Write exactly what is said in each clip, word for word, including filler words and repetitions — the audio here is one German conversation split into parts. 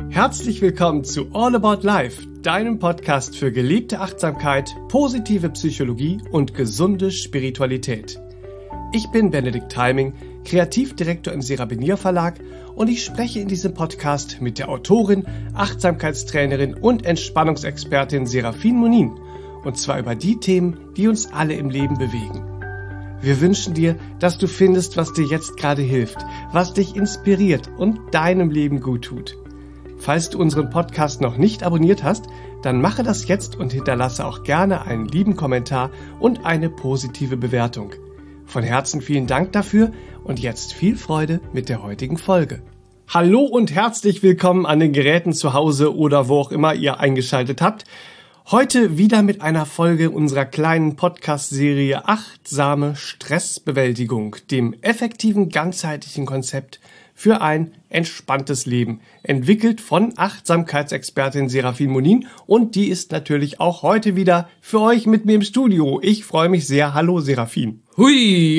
Herzlich willkommen zu All About Life, deinem Podcast für gelebte Achtsamkeit, positive Psychologie und gesunde Spiritualität. Ich bin Benedikt Teiming, Kreativdirektor im Serabinier Verlag und ich spreche in diesem Podcast mit der Autorin, Achtsamkeitstrainerin und Entspannungsexpertin Serafin Monin, und zwar über die Themen, die uns alle im Leben bewegen. Wir wünschen dir, dass du findest, was dir jetzt gerade hilft, was dich inspiriert und deinem Leben gut tut. Falls du unseren Podcast noch nicht abonniert hast, dann mache das jetzt und hinterlasse auch gerne einen lieben Kommentar und eine positive Bewertung. Von Herzen vielen Dank dafür und jetzt viel Freude mit der heutigen Folge. Hallo und herzlich willkommen an den Geräten zu Hause oder wo auch immer ihr eingeschaltet habt. Heute wieder mit einer Folge unserer kleinen Podcast-Serie Achtsame Stressbewältigung, dem effektiven ganzheitlichen Konzept für ein entspanntes Leben, entwickelt von Achtsamkeitsexpertin Serafin Monin, und die ist natürlich auch heute wieder für euch mit mir im Studio. Ich freue mich sehr. Hallo Serafin. Hui!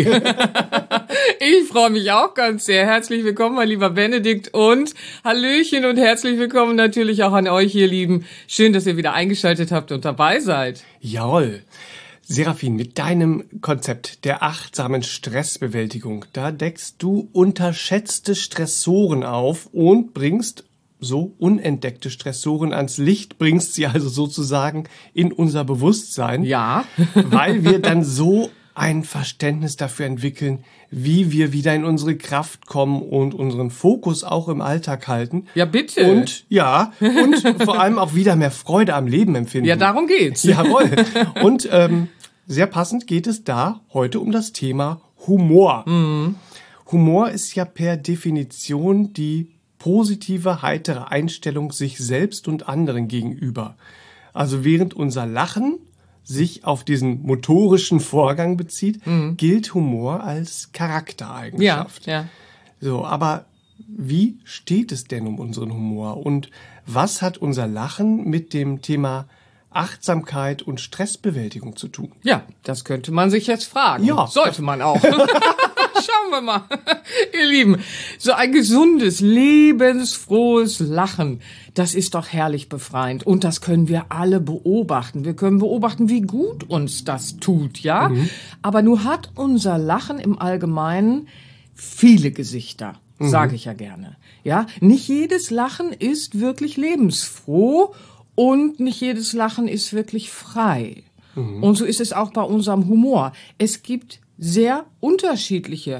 Ich freue mich auch ganz sehr. Herzlich willkommen, mein lieber Benedikt, und Hallöchen und herzlich willkommen natürlich auch an euch, ihr Lieben. Schön, dass ihr wieder eingeschaltet habt und dabei seid. Jawohl. Serafin, mit deinem Konzept der achtsamen Stressbewältigung, da deckst du unterschätzte Stressoren auf und bringst so unentdeckte Stressoren ans Licht, bringst sie also sozusagen in unser Bewusstsein. Ja. Weil wir dann so ein Verständnis dafür entwickeln, wie wir wieder in unsere Kraft kommen und unseren Fokus auch im Alltag halten. Ja, bitte. Und, ja, und vor allem auch wieder mehr Freude am Leben empfinden. Ja, darum geht's. Jawohl. Und ähm, sehr passend geht es da heute um das Thema Humor. Mhm. Humor ist ja per Definition die positive, heitere Einstellung sich selbst und anderen gegenüber. Also während unser Lachen sich auf diesen motorischen Vorgang bezieht, mhm. gilt Humor als Charaktereigenschaft. Ja, ja. So, aber wie steht es denn um unseren Humor? Und was hat unser Lachen mit dem Thema Achtsamkeit und Stressbewältigung zu tun? Ja, das könnte man sich jetzt fragen. Ja. Sollte man auch. Schauen wir mal, ihr Lieben. So ein gesundes, lebensfrohes Lachen, das ist doch herrlich befreiend. Und das können wir alle beobachten. Wir können beobachten, wie gut uns das tut, ja? Mhm. Aber nun hat unser Lachen im Allgemeinen viele Gesichter, mhm. sage ich ja gerne. Ja, nicht jedes Lachen ist wirklich lebensfroh und nicht jedes Lachen ist wirklich frei. Mhm. Und so ist es auch bei unserem Humor. Es gibt sehr unterschiedliche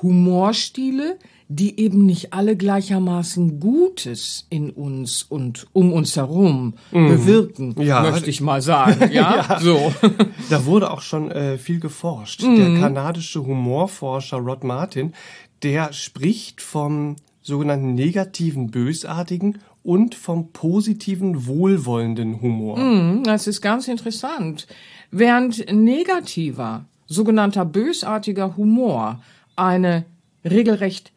Humorstile, die eben nicht alle gleichermaßen Gutes in uns und um uns herum mhm. bewirken, ja. möchte ich mal sagen. Ja, ja. So. Da wurde auch schon äh, viel geforscht. Mhm. Der kanadische Humorforscher Rod Martin, der spricht vom sogenannten negativen, bösartigen und vom positiven, wohlwollenden Humor. Mm, das ist ganz interessant. Während negativer, sogenannter bösartiger Humor eine regelrecht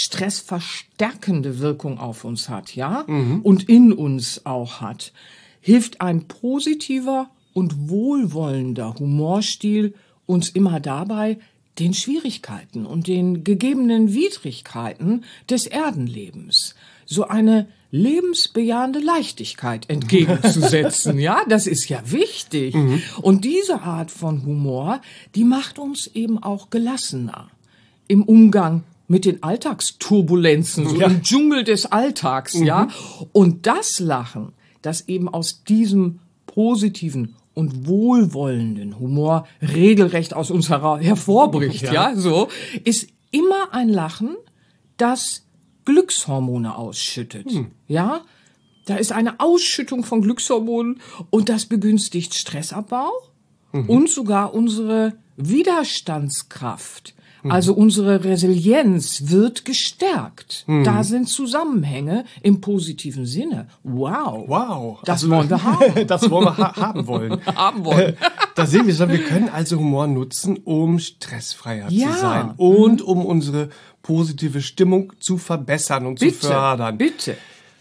stressverstärkende Wirkung auf uns hat, ja, mhm. und in uns auch hat, hilft ein positiver und wohlwollender Humorstil uns immer dabei, den Schwierigkeiten und den gegebenen Widrigkeiten des Erdenlebens so eine lebensbejahende Leichtigkeit entgegenzusetzen. Ja, das ist ja wichtig. Mhm. Und diese Art von Humor, die macht uns eben auch gelassener im Umgang mit den Alltagsturbulenzen, so ja. im Dschungel des Alltags, mhm. ja. Und das Lachen, das eben aus diesem positiven und wohlwollenden Humor regelrecht aus uns her- hervorbricht, ja. ja, so, ist immer ein Lachen, das Glückshormone ausschüttet, hm. ja. Da ist eine Ausschüttung von Glückshormonen und das begünstigt Stressabbau mhm. und sogar unsere Widerstandskraft. Mhm. Also unsere Resilienz wird gestärkt. Mhm. Da sind Zusammenhänge im positiven Sinne. Wow. Wow. Das also, wollen wir haben. Das wollen wir ha- haben wollen. haben wollen. Da sehen wir schon, wir können also Humor nutzen, um stressfreier ja. zu sein und um unsere positive Stimmung zu verbessern und bitte, zu fördern. Bitte.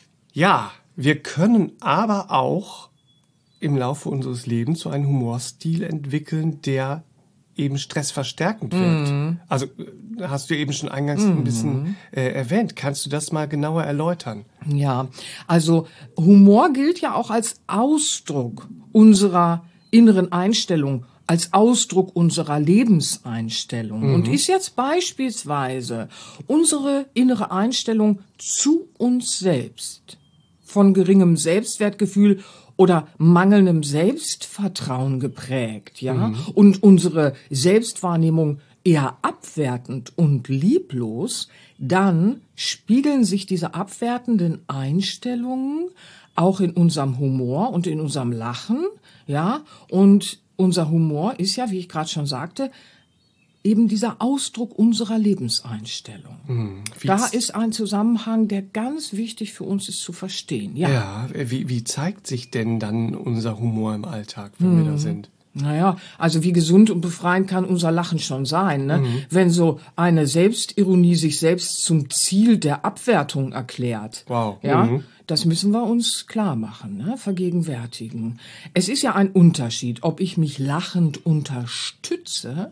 Ja, wir können aber auch im Laufe unseres Lebens so einen Humorstil entwickeln, der eben stressverstärkend wirkt. Mhm. Also hast du eben schon eingangs mhm. ein bisschen äh, erwähnt. Kannst du das mal genauer erläutern? Ja, also Humor gilt ja auch als Ausdruck unserer inneren Einstellung, als Ausdruck unserer Lebenseinstellung mhm. und ist jetzt beispielsweise unsere innere Einstellung zu uns selbst von geringem Selbstwertgefühl oder mangelndem Selbstvertrauen geprägt, ja, mhm. und unsere Selbstwahrnehmung eher abwertend und lieblos, dann spiegeln sich diese abwertenden Einstellungen auch in unserem Humor und in unserem Lachen, ja, und unser Humor ist ja, wie ich gerade schon sagte, eben dieser Ausdruck unserer Lebenseinstellung. Hm, da ist ein Zusammenhang, der ganz wichtig für uns ist zu verstehen. Ja, ja wie, wie zeigt sich denn dann unser Humor im Alltag, wenn hm. wir da sind? Naja, also wie gesund und befreiend kann unser Lachen schon sein, ne? Mhm. Wenn so eine Selbstironie sich selbst zum Ziel der Abwertung erklärt. Wow. Ja, mhm. Das müssen wir uns klar machen, ne? Vergegenwärtigen. Es ist ja ein Unterschied, ob ich mich lachend unterstütze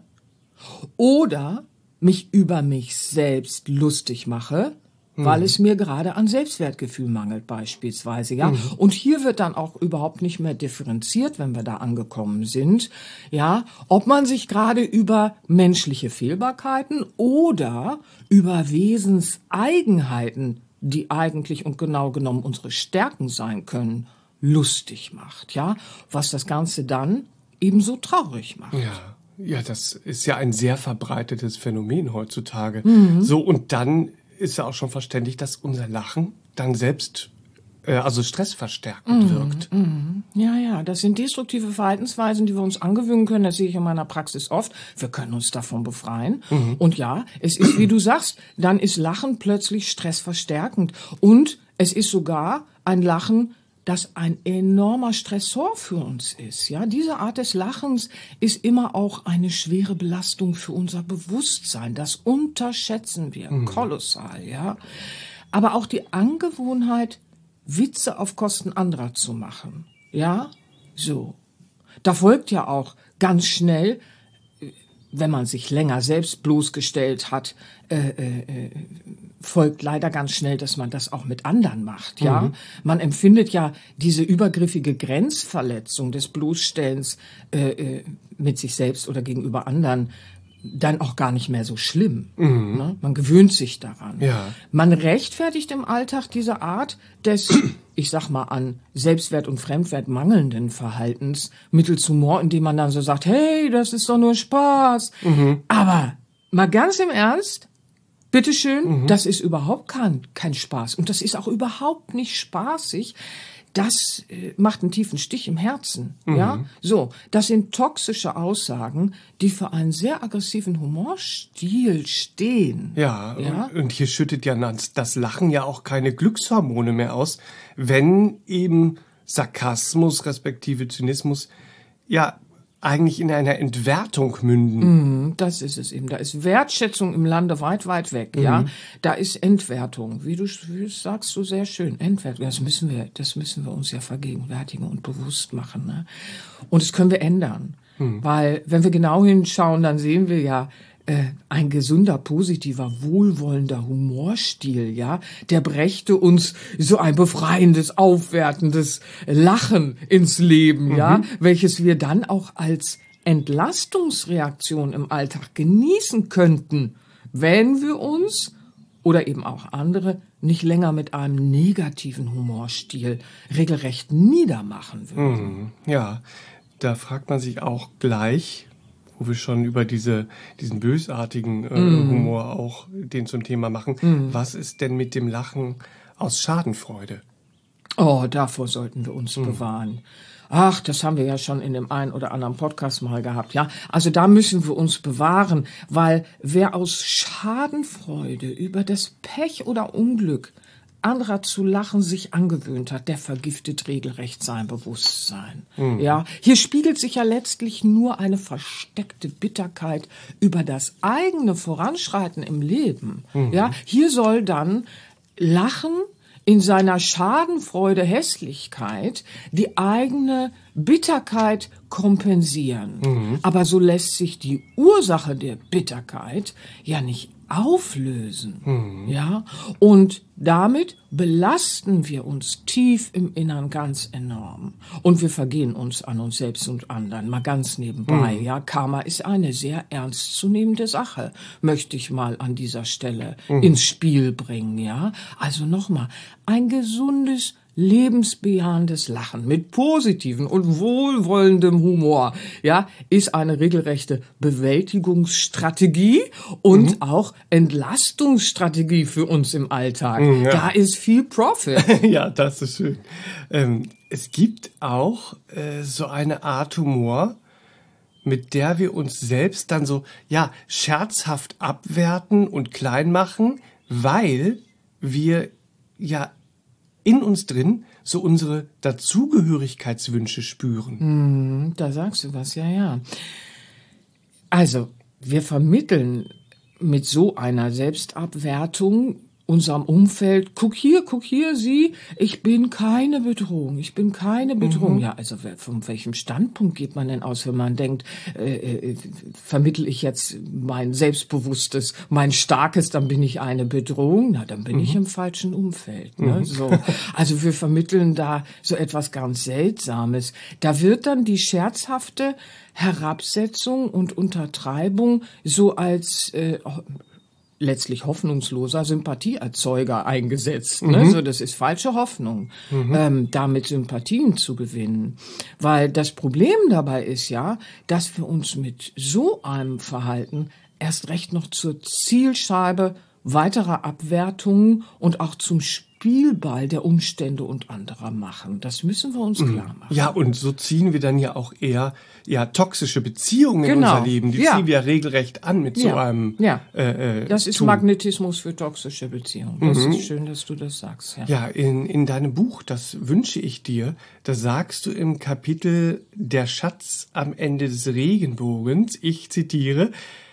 oder mich über mich selbst lustig mache, weil es mir gerade an Selbstwertgefühl mangelt beispielsweise, ja. Mhm. Und hier wird dann auch überhaupt nicht mehr differenziert, wenn wir da angekommen sind, ja, ob man sich gerade über menschliche Fehlbarkeiten oder über Wesenseigenheiten, die eigentlich und genau genommen unsere Stärken sein können, lustig macht, ja. Was das Ganze dann ebenso traurig macht. Ja. Ja, das ist ja ein sehr verbreitetes Phänomen heutzutage. Mhm. So, und dann ist ja auch schon verständlich, dass unser Lachen dann selbst, äh, also stressverstärkend mhm, wirkt. Mhm. Ja, ja, das sind destruktive Verhaltensweisen, die wir uns angewöhnen können. Das sehe ich in meiner Praxis oft. Wir können uns davon befreien. Mhm. Und ja, es ist, wie du sagst, dann ist Lachen plötzlich stressverstärkend. Und es ist sogar ein Lachen, das ein enormer Stressor für uns ist. Ja, diese Art des Lachens ist immer auch eine schwere Belastung für unser Bewusstsein. Das unterschätzen wir mhm. kolossal, ja. Aber auch die Angewohnheit, Witze auf Kosten anderer zu machen, ja, so. Da folgt ja auch ganz schnell, wenn man sich länger selbst bloßgestellt hat, äh, äh, folgt leider ganz schnell, dass man das auch mit anderen macht, ja. Mhm. Man empfindet ja diese übergriffige Grenzverletzung des Bloßstellens äh, äh, mit sich selbst oder gegenüber anderen dann auch gar nicht mehr so schlimm. Mhm. Ne? Man gewöhnt sich daran. Ja. Man rechtfertigt im Alltag diese Art des, ich sag mal, an Selbstwert und Fremdwert mangelnden Verhaltens mittels Humor, indem man dann so sagt, hey, das ist doch nur Spaß. Mhm. Aber mal ganz im Ernst, bitteschön, mhm. das ist überhaupt kein, kein Spaß. Und das ist auch überhaupt nicht spaßig. Das äh, macht einen tiefen Stich im Herzen, mhm. ja. So, das sind toxische Aussagen, die für einen sehr aggressiven Humorstil stehen. Ja, ja? Und, und hier schüttet ja das Lachen ja auch keine Glückshormone mehr aus, wenn eben Sarkasmus respektive Zynismus ja eigentlich in einer Entwertung münden. Mm, das ist es eben. Da ist Wertschätzung im Lande weit, weit weg, mhm. ja. Da ist Entwertung. Wie du, wie du sagst, so sehr schön. Entwertung. Das müssen wir, das müssen wir uns ja vergegenwärtigen und bewusst machen, ne? Und das können wir ändern. Mhm. Weil, wenn wir genau hinschauen, dann sehen wir ja, äh, ein gesunder, positiver, wohlwollender Humorstil, ja, der brächte uns so ein befreiendes, aufwertendes Lachen ins Leben, mhm. ja, welches wir dann auch als Entlastungsreaktion im Alltag genießen könnten, wenn wir uns oder eben auch andere nicht länger mit einem negativen Humorstil regelrecht niedermachen würden. Mhm. Ja, da fragt man sich auch gleich, wo wir schon über diese, diesen bösartigen äh, mm. Humor auch den zum Thema machen. Mm. Was ist denn mit dem Lachen aus Schadenfreude? Oh, davor sollten wir uns mm. bewahren. Ach, das haben wir ja schon in dem einen oder anderen Podcast mal gehabt, ja. Also da müssen wir uns bewahren, weil wer aus Schadenfreude über das Pech oder Unglück anderer zu lachen sich angewöhnt hat, der vergiftet regelrecht sein Bewusstsein. Mhm. Ja, hier spiegelt sich ja letztlich nur eine versteckte Bitterkeit über das eigene Voranschreiten im Leben. Mhm. Ja, hier soll dann Lachen in seiner Schadenfreude, Hässlichkeit die eigene Bitterkeit kompensieren. Mhm. Aber so lässt sich die Ursache der Bitterkeit ja nicht auflösen. Mhm. Ja? Und damit belasten wir uns tief im Innern ganz enorm. Und wir vergehen uns an uns selbst und anderen. Mal ganz nebenbei. Mhm. Ja, Karma ist eine sehr ernstzunehmende Sache, möchte ich mal an dieser Stelle mhm. ins Spiel bringen. Ja, also nochmal, ein gesundes, lebensbejahendes Lachen mit positiven und wohlwollendem Humor, ja, ist eine regelrechte Bewältigungsstrategie und mhm. auch Entlastungsstrategie für uns im Alltag. Mhm, ja. Da ist viel Profit. Ja, das ist schön. Ähm, es gibt auch äh, so eine Art Humor, mit der wir uns selbst dann so, ja, scherzhaft abwerten und klein machen, weil wir ja in uns drin so unsere Dazugehörigkeitswünsche spüren. Hm, da sagst du was, ja, ja. Also, wir vermitteln mit so einer Selbstabwertung unserem Umfeld, guck hier, guck hier, sieh, ich bin keine Bedrohung, ich bin keine Bedrohung. Mhm. Ja, also von welchem Standpunkt geht man denn aus, wenn man denkt, äh, äh, vermittle ich jetzt mein Selbstbewusstes, mein Starkes, dann bin ich eine Bedrohung? Na, dann bin mhm. ich im falschen Umfeld. Ne? Mhm. So. Also wir vermitteln da so etwas ganz Seltsames. Da wird dann die scherzhafte Herabsetzung und Untertreibung so als äh, letztlich hoffnungsloser Sympathieerzeuger eingesetzt. Ne? Mhm. So, das ist falsche Hoffnung, mhm. ähm, damit Sympathien zu gewinnen. Weil das Problem dabei ist ja, dass wir uns mit so einem Verhalten erst recht noch zur Zielscheibe weiterer Abwertungen und auch zum Spielball der Umstände und anderer machen. Das müssen wir uns klar machen. Ja, und so ziehen wir dann ja auch eher ja toxische Beziehungen genau. in unser Leben. Die ja. ziehen wir ja regelrecht an mit ja. so einem ja. äh, äh, Das ist Tun. Magnetismus für toxische Beziehungen. Das mhm. ist schön, dass du das sagst. Ja, ja in, in deinem Buch, das wünsche ich dir, da sagst du im Kapitel Der Schatz am Ende des Regenbogens, ich zitiere,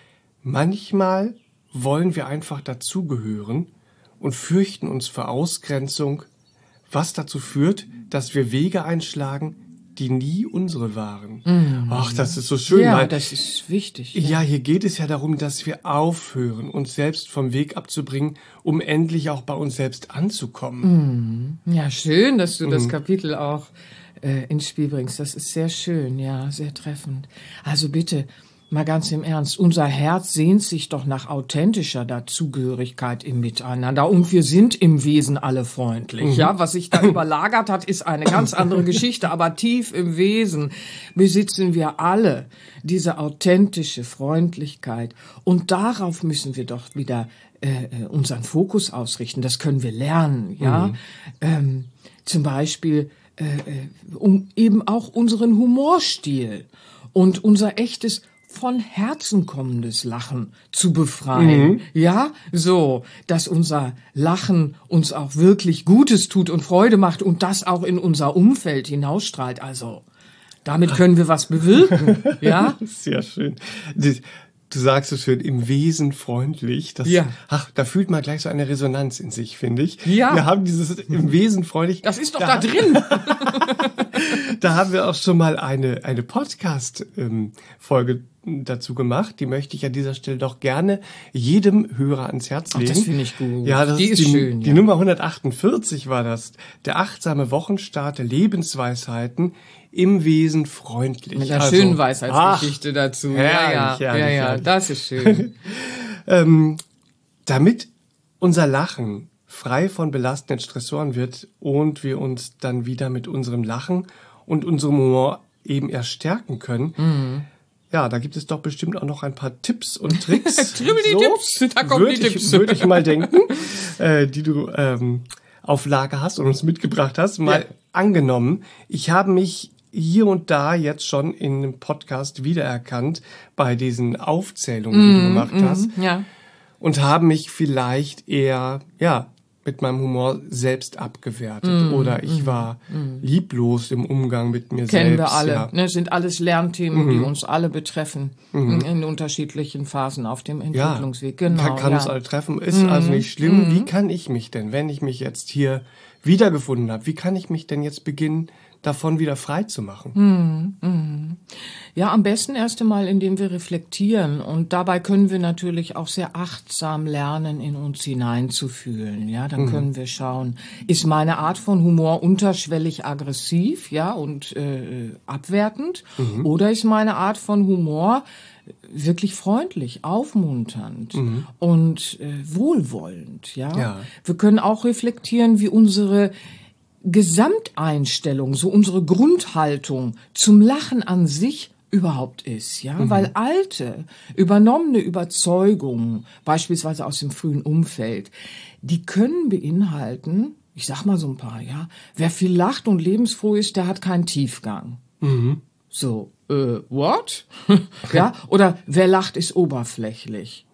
manchmal wollen wir einfach dazugehören und fürchten uns vor Ausgrenzung, was dazu führt, dass wir Wege einschlagen, die nie unsere waren. Mhm. Ach, das ist so schön. Ja, weil, das ist wichtig. Ja. ja, hier geht es ja darum, dass wir aufhören, uns selbst vom Weg abzubringen, um endlich auch bei uns selbst anzukommen. Mhm. Ja, schön, dass du mhm. das Kapitel auch äh, ins Spiel bringst. Das ist sehr schön, ja, sehr treffend. Also bitte, mal ganz im Ernst, unser Herz sehnt sich doch nach authentischer Dazugehörigkeit im Miteinander und wir sind im Wesen alle freundlich. Mhm. Ja, was sich da überlagert hat, ist eine ganz andere Geschichte, aber tief im Wesen besitzen wir alle diese authentische Freundlichkeit und darauf müssen wir doch wieder äh, unseren Fokus ausrichten. Das können wir lernen, ja. Mhm. Ähm, zum Beispiel äh, um eben auch unseren Humorstil und unser echtes von Herzen kommendes Lachen zu befreien. Mhm. Ja, so, dass unser Lachen uns auch wirklich Gutes tut und Freude macht und das auch in unser Umfeld hinausstrahlt. Also, damit können wir was bewirken. Ja? Sehr schön. Du sagst so schön, im Wesen freundlich. Das, ja. Ach, da fühlt man gleich so eine Resonanz in sich, finde ich. Ja. Wir haben dieses im Wesen freundlich. Das ist doch da, da drin. Da haben wir auch schon mal eine, eine Podcast-Folge ähm, dazu gemacht. Die möchte ich an dieser Stelle doch gerne jedem Hörer ans Herz legen. Ach, das finde ich gut. Ja, das die ist die, schön. Ja. Die Nummer hundertachtundvierzig war das. Der achtsame Wochenstart der Lebensweisheiten im Wesen freundlich. Mit einer also, schönen Weisheitsgeschichte ach, dazu. Ja, herrlich, ja, herrlich, ja, ja, das ist schön. ähm, damit unser Lachen frei von belastenden Stressoren wird und wir uns dann wieder mit unserem Lachen und unserem Humor eben erst stärken können. Mhm. Ja, da gibt es doch bestimmt auch noch ein paar Tipps und Tricks. Drüber die so, Tipps, da kommen die ich, Tipps. Würde ich mal denken, äh, die du ähm, auf Lager hast und uns mitgebracht hast. Mal ja. angenommen, ich habe mich hier und da jetzt schon in einem Podcast wiedererkannt bei diesen Aufzählungen, die mm, du gemacht mm, hast. Ja. Und habe mich vielleicht eher, ja, mit meinem Humor selbst abgewertet mm, oder ich mm, war mm. lieblos im Umgang mit mir Kennen selbst. Kennen wir alle. Ja. Ne, sind alles Lernthemen, Mhm. die uns alle betreffen mhm. in, in unterschiedlichen Phasen auf dem Entwicklungsweg. Ja, genau, kann, kann ja. uns alle treffen, ist mhm. also nicht schlimm. Mhm. Wie kann ich mich denn, wenn ich mich jetzt hier wiedergefunden habe, wie kann ich mich denn jetzt beginnen, davon wieder frei zu machen? Mhm. Mhm. Ja, am besten erst einmal, indem wir reflektieren. Und dabei können wir natürlich auch sehr achtsam lernen, in uns hineinzufühlen. Ja, dann mhm. können wir schauen, ist meine Art von Humor unterschwellig aggressiv, ja, und äh, abwertend? Mhm. Oder ist meine Art von Humor wirklich freundlich, aufmunternd mhm. und äh, wohlwollend? Ja? Ja. Wir können auch reflektieren, wie unsere Gesamteinstellung, so unsere Grundhaltung zum Lachen an sich überhaupt ist, ja, mhm. weil alte, übernommene Überzeugungen, beispielsweise aus dem frühen Umfeld, die können beinhalten, ich sag mal so ein paar, ja, wer viel lacht und lebensfroh ist, der hat keinen Tiefgang. Mhm. So, äh, what? Ja, oder wer lacht, ist oberflächlich.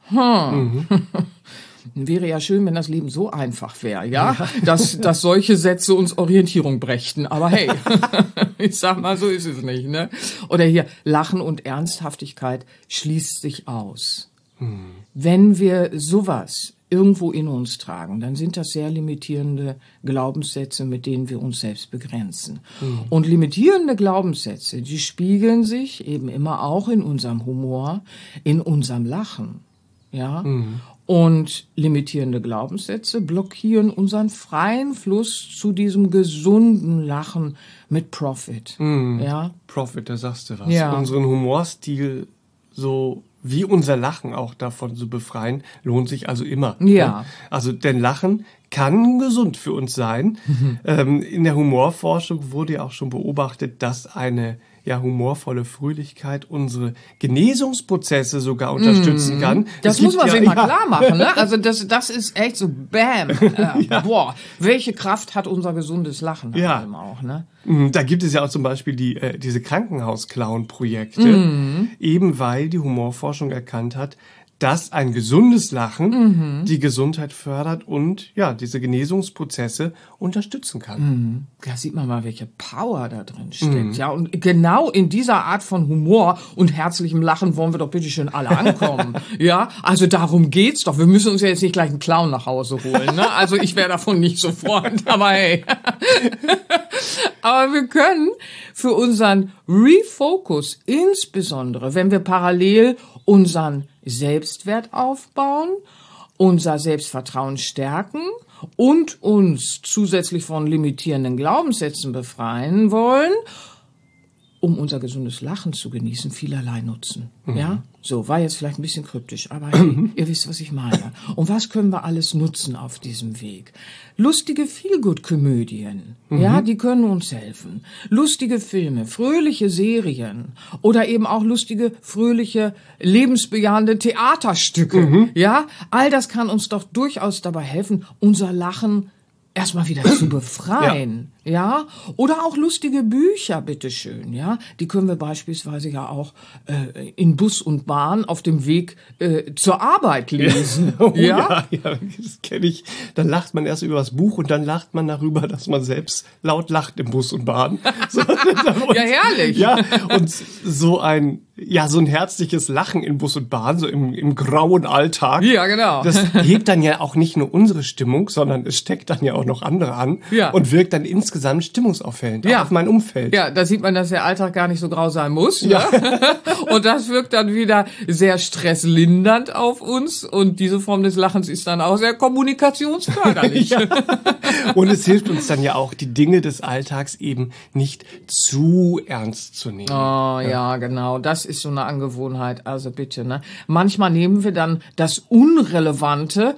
Hm. Mhm. Wäre ja schön, wenn das Leben so einfach wäre, ja, ja. Dass, dass solche Sätze uns Orientierung brächten. Aber hey, ich sag mal, so ist es nicht, ne? Oder hier, Lachen und Ernsthaftigkeit schließt sich aus. Hm. Wenn wir sowas irgendwo in uns tragen, dann sind das sehr limitierende Glaubenssätze, mit denen wir uns selbst begrenzen. Hm. Und limitierende Glaubenssätze, die spiegeln sich eben immer auch in unserem Humor, in unserem Lachen, ja. Hm. Und limitierende Glaubenssätze blockieren unseren freien Fluss zu diesem gesunden Lachen mit Profit. Mm, ja? Profit, da sagst du was. Ja. Unseren Humorstil so wie unser Lachen auch davon zu befreien, lohnt sich also immer. Ja. Ne? Also denn Lachen kann gesund für uns sein. Mhm. Ähm, in der Humorforschung wurde ja auch schon beobachtet, dass eine ja humorvolle Fröhlichkeit unsere Genesungsprozesse sogar unterstützen mm. kann. Das es muss man ja, sich mal ja. klar machen, ne? Also das, das ist echt so Bam. Äh, ja. Boah, welche Kraft hat unser gesundes Lachen ja. eben auch, ne? Da gibt es ja auch zum Beispiel die, äh, diese Krankenhaus-Clown-Projekte, mm. eben weil die Humorforschung erkannt hat, dass ein gesundes Lachen mhm. die Gesundheit fördert und ja diese Genesungsprozesse unterstützen kann. Mhm. Da sieht man mal, welche Power da drin steckt. Mhm. Ja, und genau in dieser Art von Humor und herzlichem Lachen wollen wir doch bitte schön alle ankommen. Ja, also darum geht's doch. Wir müssen uns ja jetzt nicht gleich einen Clown nach Hause holen. Ne? Also ich wäre davon nicht so Freund, aber hey. Aber wir können für unseren Refocus, insbesondere wenn wir parallel unseren Selbstwert aufbauen, unser Selbstvertrauen stärken und uns zusätzlich von limitierenden Glaubenssätzen befreien wollen, um unser gesundes Lachen zu genießen, vielerlei nutzen. Mhm. Ja, so war jetzt vielleicht ein bisschen kryptisch, aber hey, ihr wisst, was ich meine. Und was können wir alles nutzen auf diesem Weg? Lustige Feelgood-Komödien, mhm. ja, die können uns helfen. Lustige Filme, fröhliche Serien oder eben auch lustige, fröhliche, lebensbejahende Theaterstücke, mhm. ja, all das kann uns doch durchaus dabei helfen, unser Lachen erstmal wieder zu befreien, ja. ja, oder auch lustige Bücher, bitteschön, ja, die können wir beispielsweise ja auch äh, in Bus und Bahn auf dem Weg äh, zur Arbeit lesen, oh, ja? ja, ja, das kenne ich. Dann lacht man erst über das Buch und dann lacht man darüber, dass man selbst laut lacht im Bus und Bahn. So, und, ja, herrlich. Ja, und so ein ja, so ein herzliches Lachen in Bus und Bahn, so im, im grauen Alltag. Ja, genau. Das hebt dann ja auch nicht nur unsere Stimmung, sondern es steckt dann ja auch noch andere an ja. und wirkt dann insgesamt stimmungsaufhellend ja. auch auf mein Umfeld. Ja, da sieht man, dass der Alltag gar nicht so grau sein muss. Ne? Ja. Und das wirkt dann wieder sehr stresslindernd auf uns und diese Form des Lachens ist dann auch sehr kommunikationsförderlich. Ja. Und es hilft uns dann ja auch, die Dinge des Alltags eben nicht zu ernst zu nehmen. Oh, ja, ja genau. Das ist so eine Angewohnheit, also bitte, ne? Manchmal nehmen wir dann das Unrelevante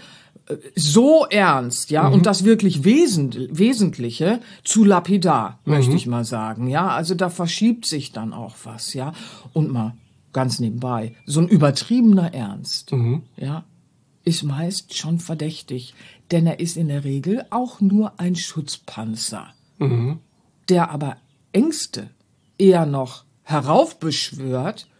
so ernst, ja, mhm. und das wirklich Wesent Wesentliche zu lapidar, mhm. möchte ich mal sagen, ja. Also da verschiebt sich dann auch was, ja. Und mal ganz nebenbei, so ein übertriebener Ernst, mhm. ja, ist meist schon verdächtig, denn er ist in der Regel auch nur ein Schutzpanzer, mhm. der aber Ängste eher noch heraufbeschwört,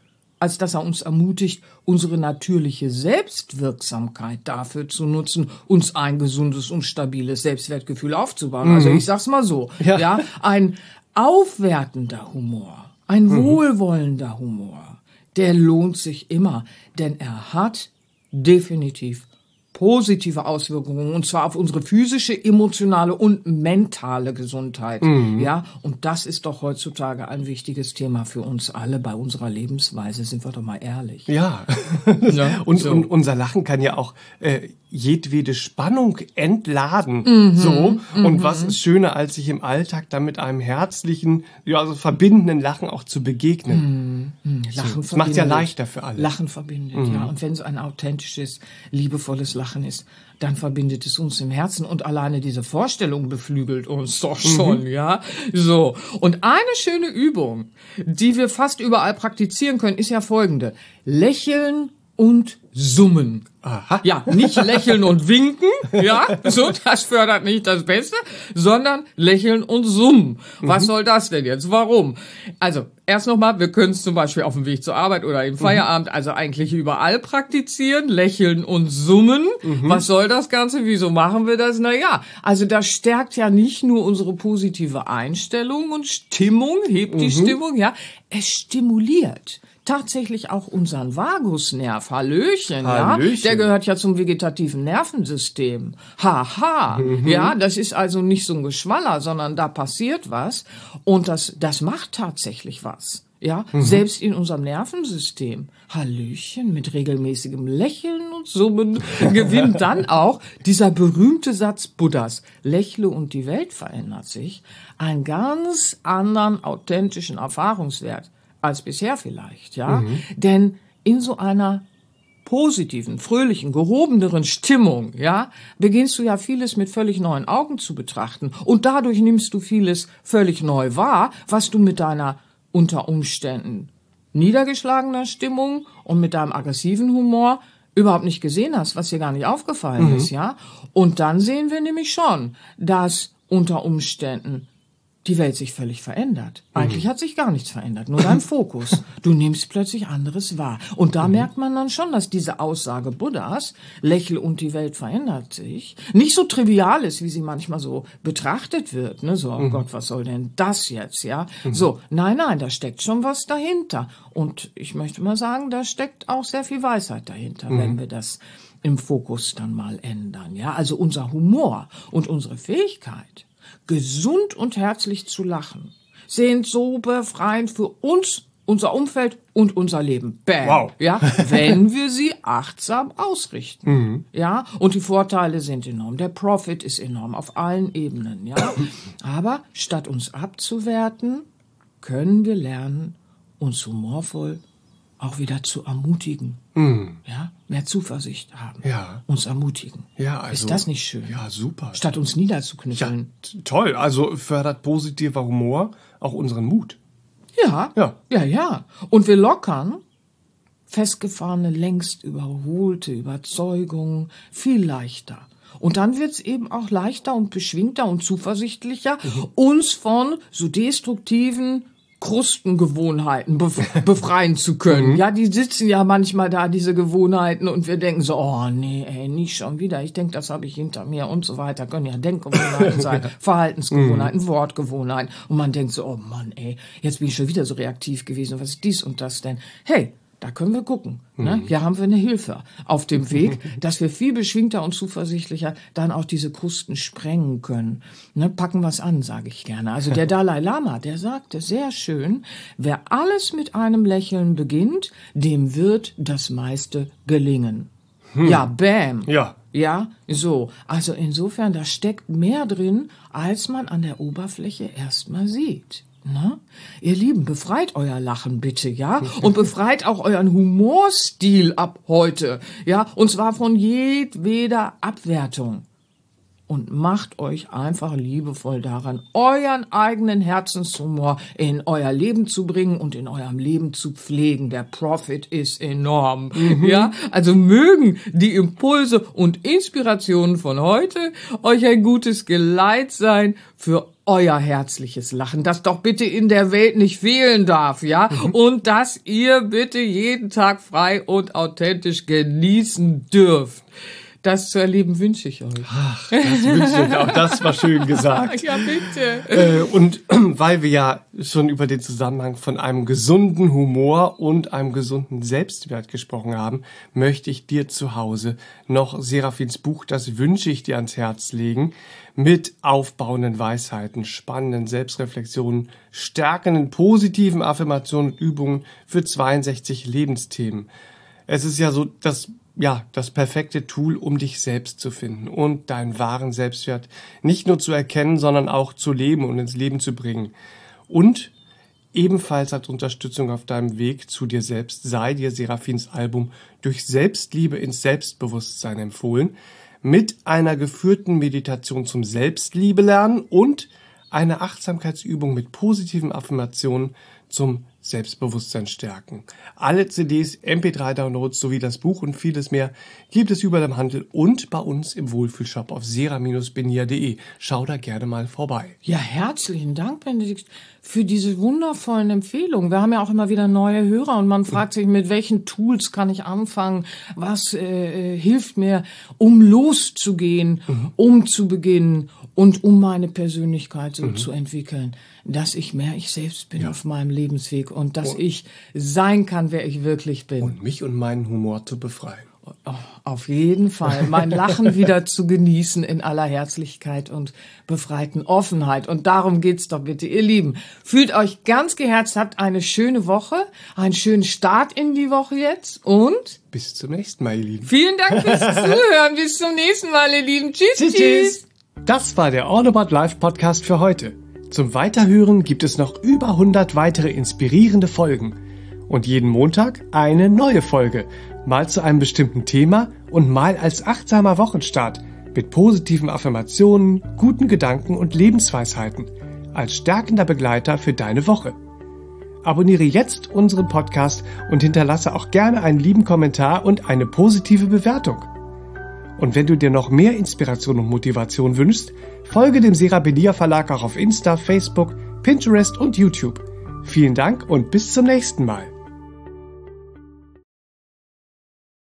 als dass er uns ermutigt, unsere natürliche Selbstwirksamkeit dafür zu nutzen, uns ein gesundes und stabiles Selbstwertgefühl aufzubauen. Mhm. Also ich sag's mal so, ja, ja ein aufwertender Humor, ein mhm. wohlwollender Humor, der lohnt sich immer, denn er hat definitiv positive Auswirkungen, und zwar auf unsere physische, emotionale und mentale Gesundheit. Mhm. Ja, und das ist doch heutzutage ein wichtiges Thema für uns alle. Bei unserer Lebensweise, sind wir doch mal ehrlich. Ja, ja und, so. und unser Lachen kann ja auch äh, jedwede Spannung entladen. Mhm. So. Und mhm. was ist schöner, als sich im Alltag dann mit einem herzlichen, ja, also verbindenden Lachen auch zu begegnen. Mhm. Lachen so. Das macht es ja leichter für alle. Lachen verbindet, mhm. ja. Und wenn es ein authentisches, liebevolles Lachen ist, dann verbindet es uns im Herzen, und alleine diese Vorstellung beflügelt uns doch schon, mhm. ja. So. Und eine schöne Übung, die wir fast überall praktizieren können, ist ja folgende: Lächeln und Summen. Aha. Ja, nicht lächeln und winken, ja, so, das fördert nicht das Beste, sondern lächeln und summen. Was mhm. soll das denn jetzt? Warum? Also, erst nochmal, wir können es zum Beispiel auf dem Weg zur Arbeit oder im Feierabend, mhm. also eigentlich überall praktizieren, lächeln und summen. Mhm. Was soll das Ganze? Wieso machen wir das? Na ja, also das stärkt ja nicht nur unsere positive Einstellung und Stimmung, hebt die mhm. Stimmung, ja, es stimuliert tatsächlich auch unseren Vagusnerv. Hallöchen, Hallöchen, ja. Der gehört ja zum vegetativen Nervensystem. Haha, mhm. ja. Das ist also nicht so ein Geschwaller, sondern da passiert was. Und das, das macht tatsächlich was. Ja, mhm. selbst in unserem Nervensystem. Hallöchen, mit regelmäßigem Lächeln und Summen gewinnt dann auch dieser berühmte Satz Buddhas: Lächle und die Welt verändert sich, einen ganz anderen authentischen Erfahrungswert als bisher vielleicht, ja. Mhm. Denn in so einer positiven, fröhlichen, gehobeneren Stimmung, ja, beginnst du ja vieles mit völlig neuen Augen zu betrachten. Und dadurch nimmst du vieles völlig neu wahr, was du mit deiner unter Umständen niedergeschlagener Stimmung und mit deinem aggressiven Humor überhaupt nicht gesehen hast, was dir gar nicht aufgefallen mhm. ist, ja. Und dann sehen wir nämlich schon, dass unter Umständen die Welt sich völlig verändert. Eigentlich mhm. hat sich gar nichts verändert, nur dein Fokus. Du nimmst plötzlich anderes wahr. Und da mhm. merkt man dann schon, dass diese Aussage Buddhas, lächle und die Welt verändert sich, nicht so trivial ist, wie sie manchmal so betrachtet wird. Ne? So, oh mhm. Gott, was soll denn das jetzt? Ja, mhm. So, nein, nein, da steckt schon was dahinter. Und ich möchte mal sagen, da steckt auch sehr viel Weisheit dahinter, mhm. wenn wir das im Fokus dann mal ändern. Ja, also unser Humor und unsere Fähigkeit, gesund und herzlich zu lachen, sind so befreiend für uns, unser Umfeld und unser Leben. Bam. Wow. Ja, wenn wir sie achtsam ausrichten. Mhm. Ja, und die Vorteile sind enorm. Der Profit ist enorm auf allen Ebenen. Ja, aber statt uns abzuwerten, können wir lernen, uns humorvoll auch wieder zu ermutigen. Mhm. Ja, mehr Zuversicht haben. Ja. Uns ermutigen. Ja, also, ist das nicht schön? Ja, super. Statt uns niederzuknüppeln. Ja, toll. Also fördert positiver Humor auch unseren Mut. Ja, ja, ja, ja. Und wir lockern festgefahrene, längst überholte Überzeugungen viel leichter. Und dann wird's eben auch leichter und beschwingter und zuversichtlicher, mhm. uns von so destruktiven Krustengewohnheiten befreien zu können. Mhm. Ja, die sitzen ja manchmal da, diese Gewohnheiten, und wir denken so, oh nee, ey, nicht schon wieder. Ich denke, das habe ich hinter mir und so weiter. Können ja Denkgewohnheiten sein, Verhaltensgewohnheiten, mhm. Wortgewohnheiten. Und man denkt so, oh Mann, ey, jetzt bin ich schon wieder so reaktiv gewesen. Was ist dies und das denn? Hey, da können wir gucken. Ne? Mhm. Hier haben wir eine Hilfe auf dem Weg, dass wir viel beschwingter und zuversichtlicher dann auch diese Krusten sprengen können. Ne? Packen wir's an, sage ich gerne. Also der Dalai Lama, der sagte sehr schön, wer alles mit einem Lächeln beginnt, dem wird das meiste gelingen. Hm. Ja, bam. Ja. Ja, so. Also insofern, da steckt mehr drin, als man an der Oberfläche erstmal sieht. Na? Ihr Lieben, befreit euer Lachen bitte, ja? Und befreit auch euren Humorstil ab heute, ja? Und zwar von jedweder Abwertung. und macht euch einfach liebevoll daran, euren eigenen Herzenshumor in euer Leben zu bringen und in eurem Leben zu pflegen. Der Profit ist enorm. Mhm. Ja, also mögen die Impulse und Inspirationen von heute euch ein gutes Geleit sein für euer herzliches Lachen, das doch bitte in der Welt nicht fehlen darf, ja? Mhm. Und dass ihr bitte jeden Tag frei und authentisch genießen dürft. Das zu erleben wünsche ich euch. Ach, das wünsche ich euch. Auch das war schön gesagt. Ja, bitte. Äh, und weil wir ja schon über den Zusammenhang von einem gesunden Humor und einem gesunden Selbstwert gesprochen haben, möchte ich dir zu Hause noch Serafins Buch Das wünsche ich dir ans Herz legen, mit aufbauenden Weisheiten, spannenden Selbstreflexionen, stärkenden positiven Affirmationen und Übungen für zweiundsechzig Lebensthemen. Es ist ja so, dass ja, das perfekte Tool, um dich selbst zu finden und deinen wahren Selbstwert nicht nur zu erkennen, sondern auch zu leben und ins Leben zu bringen. Und ebenfalls als Unterstützung auf deinem Weg zu dir selbst sei dir Serafins Album Durch Selbstliebe ins Selbstbewusstsein empfohlen, mit einer geführten Meditation zum Selbstliebe lernen und einer Achtsamkeitsübung mit positiven Affirmationen zum Selbstbewusstsein stärken. Alle C Ds, M P drei Downloads sowie das Buch und vieles mehr gibt es überall im Handel und bei uns im Wohlfühlshop auf sera Bindestrich benia punkt de. Schau da gerne mal vorbei. Ja, herzlichen Dank, Benedikt, für diese wundervollen Empfehlungen. Wir haben ja auch immer wieder neue Hörer und man fragt sich, mit welchen Tools kann ich anfangen? Was äh, hilft mir, um loszugehen, mhm. um zu beginnen und um meine Persönlichkeit so mhm. zu entwickeln, dass ich mehr ich selbst bin ja. auf meinem Lebensweg und dass und ich sein kann, wer ich wirklich bin. Und mich und meinen Humor zu befreien. Oh, auf jeden Fall. Mein Lachen wieder zu genießen in aller Herzlichkeit und befreiten Offenheit. Und darum geht's doch bitte, ihr Lieben. Fühlt euch ganz geherzt, habt eine schöne Woche, einen schönen Start in die Woche jetzt und bis zum nächsten Mal, ihr Lieben. Vielen Dank fürs Zuhören. Bis zum nächsten Mal, ihr Lieben. Tschüss, tschüss. tschüss. Das war der All About Life Podcast für heute. Zum Weiterhören gibt es noch über hundert weitere inspirierende Folgen. Und jeden Montag eine neue Folge, mal zu einem bestimmten Thema und mal als achtsamer Wochenstart mit positiven Affirmationen, guten Gedanken und Lebensweisheiten als stärkender Begleiter für deine Woche. Abonniere jetzt unseren Podcast und hinterlasse auch gerne einen lieben Kommentar und eine positive Bewertung. Und wenn du dir noch mehr Inspiration und Motivation wünschst, folge dem Sera Benia Verlag auch auf Insta, Facebook, Pinterest und YouTube. Vielen Dank und bis zum nächsten Mal.